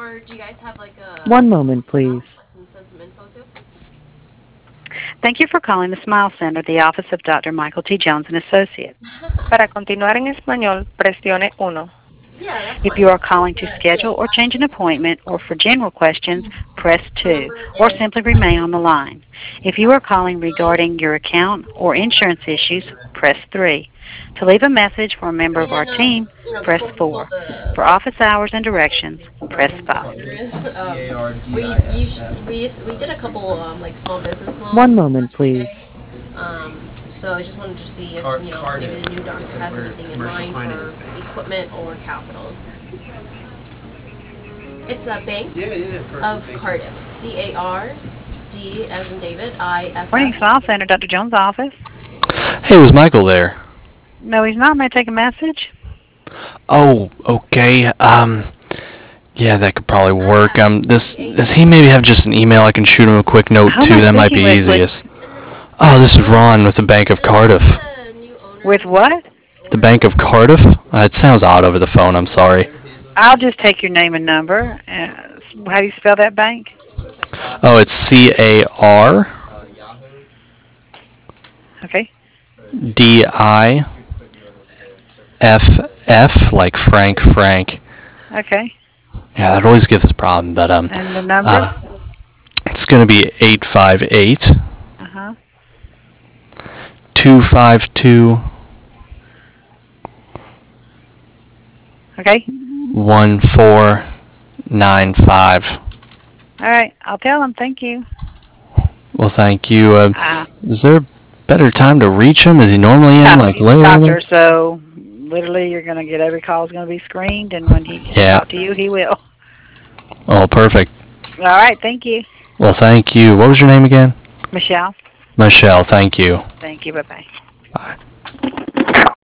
Or do you guys have like a One moment, please. I can send some info to? Thank you for calling the Smile Center, the office of Dr. Michael T. Jones and Associates. Para continuar en español, presione uno. Yeah, that's If fine. you are calling to schedule or change an appointment or for general questions, press 2 Number or is simply remain on the line. If you are calling regarding your account or insurance issues, press 3. To leave a message for a member of our and team, press before we call 4. For office hours and directions, press who the 5. vendor is, we did a couple like small business One loans in the moment, last few please. days. So I just wanted to see if maybe the new doctor has anything in mind for equipment or capital. It's a Bank of Cardiff. CARD as in David, Morning, IFF. Smile Center, Dr. Jones' office. Hey, was Michael there? No, he's not. May I take a message? Oh, okay. Yeah, that could probably work. Does he CARD. maybe have just an email I can shoot him a quick note Who am to? I That might be speaking with? easiest. Oh, this is Ron with the Bank of Cardiff. The new With owner what? The Bank of Cardiff? It sounds odd over the phone. I'm sorry. I'll just take your name and number. How do you spell that bank? Oh, it's CARDIFF, Okay. like Frank. Okay. Yeah, that always gives us a problem. But And the number? uh, it's gonna be 858 Uh-huh. 252 Okay. 1495. All right. I'll tell him. Thank you. Well, thank you. Uh, Is there a better time to reach him? Is he normally in no, like he's a later? doctor, so literally you're going to get every call is going to be screened, and when he can Yeah. talk to you, he will. Oh, perfect. All right. Thank you. Well, thank you. What was your name again? Michelle. Michelle. Thank you. Thank you. Bye-bye. Bye.